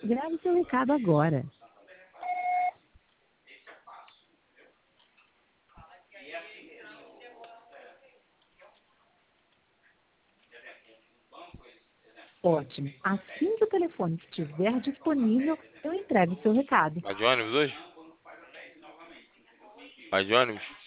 Grave seu recado agora. Ótimo. Assim que o telefone estiver disponível, eu entrego o seu recado. Vai de ônibus hoje? Vai de ônibus?